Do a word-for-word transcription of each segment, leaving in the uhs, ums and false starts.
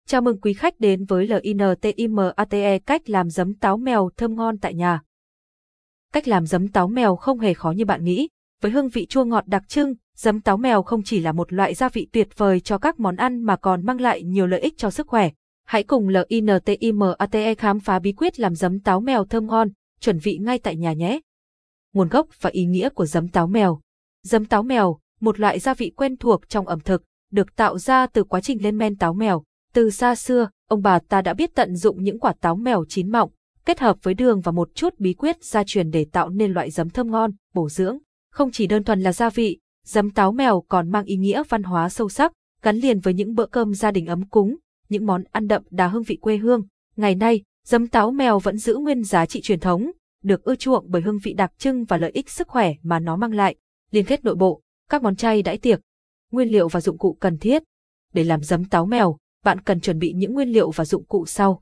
Chào mừng quý khách đến với LINTIMATE cách làm giấm táo mèo thơm ngon tại nhà. Cách làm giấm táo mèo không hề khó như bạn nghĩ. Với hương vị chua ngọt đặc trưng, giấm táo mèo không chỉ là một loại gia vị tuyệt vời cho các món ăn mà còn mang lại nhiều lợi ích cho sức khỏe. Hãy cùng LINTIMATE khám phá bí quyết làm giấm táo mèo thơm ngon, chuẩn vị ngay tại nhà nhé. Nguồn gốc và ý nghĩa của giấm táo mèo. Giấm táo mèo, một loại gia vị quen thuộc trong ẩm thực, được tạo ra từ quá trình lên men táo mèo. Từ xa xưa, ông bà ta đã biết tận dụng những quả táo mèo chín mọng, kết hợp với đường và một chút bí quyết gia truyền để tạo nên loại giấm thơm ngon, bổ dưỡng. Không chỉ đơn thuần là gia vị, giấm táo mèo còn mang ý nghĩa văn hóa sâu sắc, gắn liền với những bữa cơm gia đình ấm cúng, những món ăn đậm đà hương vị quê hương. Ngày nay, giấm táo mèo vẫn giữ nguyên giá trị truyền thống, được ưa chuộng bởi hương vị đặc trưng và lợi ích sức khỏe mà nó mang lại. Liên kết nội bộ, các món chay đãi tiệc. Nguyên liệu và dụng cụ cần thiết. Để làm giấm táo mèo, bạn cần chuẩn bị những nguyên liệu và dụng cụ sau.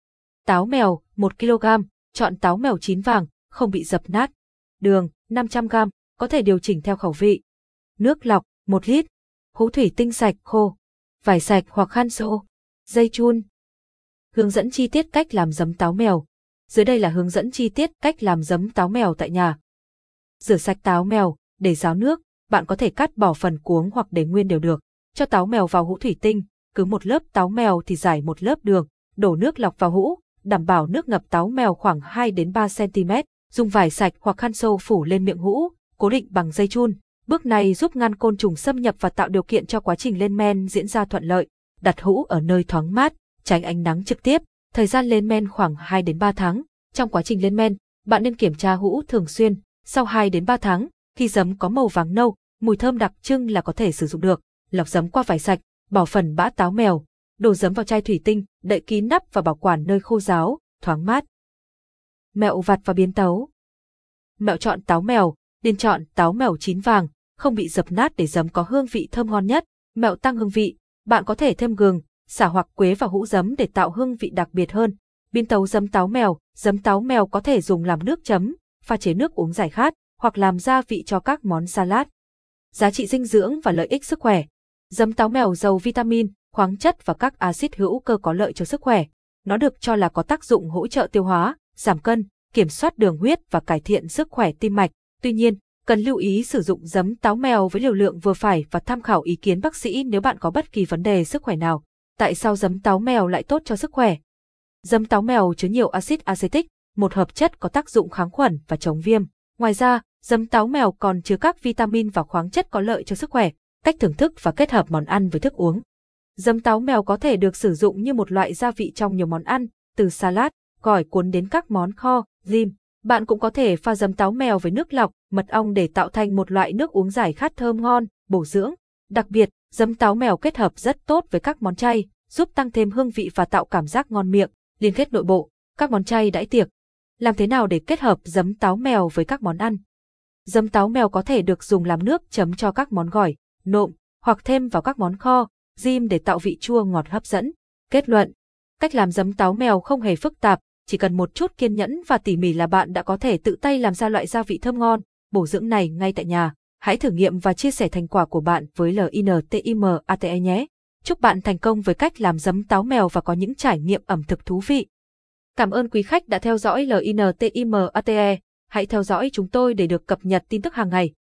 Táo mèo, một ki lô gam, chọn táo mèo chín vàng, không bị dập nát. Đường, năm trăm gam, có thể điều chỉnh theo khẩu vị. Nước lọc, một lít. Hũ thủy tinh sạch khô. Vải sạch hoặc khăn xô. Dây chun. Hướng dẫn chi tiết cách làm giấm táo mèo. Dưới đây là hướng dẫn chi tiết cách làm giấm táo mèo tại nhà. Rửa sạch táo mèo, để ráo nước, bạn có thể cắt bỏ phần cuống hoặc để nguyên đều được. Cho táo mèo vào hũ thủy tinh, cứ một lớp táo mèo thì rải một lớp đường, đổ nước lọc vào hũ, đảm bảo nước ngập táo mèo khoảng hai đến ba xăng ti mét, dùng vải sạch hoặc khăn xô phủ lên miệng hũ, cố định bằng dây chun. Bước này giúp ngăn côn trùng xâm nhập và tạo điều kiện cho quá trình lên men diễn ra thuận lợi. Đặt hũ ở nơi thoáng mát, tránh ánh nắng trực tiếp. Thời gian lên men khoảng hai đến ba tháng. Trong quá trình lên men, bạn nên kiểm tra hũ thường xuyên. Sau hai đến ba tháng, khi giấm có màu vàng nâu, mùi thơm đặc trưng là có thể sử dụng được. Lọc giấm qua vải sạch, bỏ phần bã táo mèo, đổ giấm vào chai thủy tinh, đậy kín nắp và bảo quản nơi khô ráo, thoáng mát. Mẹo vặt và biến tấu. Mẹo chọn táo mèo, nên chọn táo mèo chín vàng, không bị dập nát để giấm có hương vị thơm ngon nhất. Mẹo tăng hương vị, bạn có thể thêm gừng, sả hoặc quế vào hũ giấm để tạo hương vị đặc biệt hơn. Biến tấu giấm táo mèo, giấm táo mèo có thể dùng làm nước chấm, pha chế nước uống giải khát, hoặc làm gia vị cho các món salad. Giá trị dinh dưỡng và lợi ích sức khỏe. Giấm táo mèo giàu vitamin, khoáng chất và các axit hữu cơ có lợi cho sức khỏe. Nó được cho là có tác dụng hỗ trợ tiêu hóa, giảm cân, kiểm soát đường huyết và cải thiện sức khỏe tim mạch. Tuy nhiên, cần lưu ý sử dụng giấm táo mèo với liều lượng vừa phải và tham khảo ý kiến bác sĩ nếu bạn có bất kỳ vấn đề sức khỏe nào. Tại sao giấm táo mèo lại tốt cho sức khỏe? Giấm táo mèo chứa nhiều axit acetic, một hợp chất có tác dụng kháng khuẩn và chống viêm. Ngoài ra, giấm táo mèo còn chứa các vitamin và khoáng chất có lợi cho sức khỏe. Cách thưởng thức và kết hợp món ăn với thức uống. Giấm táo mèo có thể được sử dụng như một loại gia vị trong nhiều món ăn, từ salad, gỏi cuốn đến các món kho, rim. Bạn cũng có thể pha giấm táo mèo với nước lọc, mật ong để tạo thành một loại nước uống giải khát thơm ngon, bổ dưỡng. Đặc biệt, giấm táo mèo kết hợp rất tốt với các món chay, giúp tăng thêm hương vị và tạo cảm giác ngon miệng. Liên kết nội bộ, các món chay đãi tiệc. Làm thế nào để kết hợp giấm táo mèo với các món ăn? Giấm táo mèo có thể được dùng làm nước chấm cho các món gỏi, nộm, hoặc thêm vào các món kho, rim để tạo vị chua ngọt hấp dẫn. Kết luận, cách làm giấm táo mèo không hề phức tạp, chỉ cần một chút kiên nhẫn và tỉ mỉ là bạn đã có thể tự tay làm ra loại gia vị thơm ngon, bổ dưỡng này ngay tại nhà. Hãy thử nghiệm và chia sẻ thành quả của bạn với LINTIMATE nhé. Chúc bạn thành công với cách làm giấm táo mèo và có những trải nghiệm ẩm thực thú vị. Cảm ơn quý khách đã theo dõi LINTIMATE. Hãy theo dõi chúng tôi để được cập nhật tin tức hàng ngày.